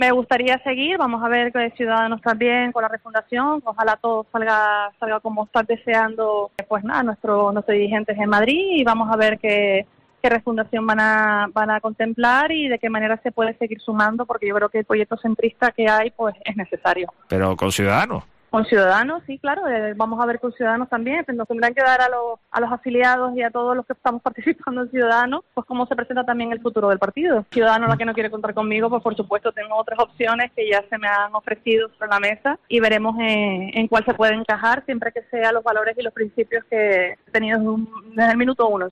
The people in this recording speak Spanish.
Me gustaría seguir, vamos a ver que Ciudadanos también con la refundación, ojalá todo salga como están deseando, pues nada, nuestros dirigentes en Madrid, y vamos a ver qué refundación van a contemplar y de qué manera se puede seguir sumando, porque yo creo que el proyecto centrista que hay pues es necesario. Pero con Ciudadanos. Con Ciudadanos, sí, claro, vamos a ver con Ciudadanos también, nos tendrán que dar a los afiliados y a todos los que estamos participando en Ciudadanos, pues cómo se presenta también el futuro del partido. Ciudadanos, la que no quiere contar conmigo, pues por supuesto tengo otras opciones que ya se me han ofrecido sobre la mesa y veremos en cuál se puede encajar, siempre que sea los valores y los principios que he tenido desde el minuto uno.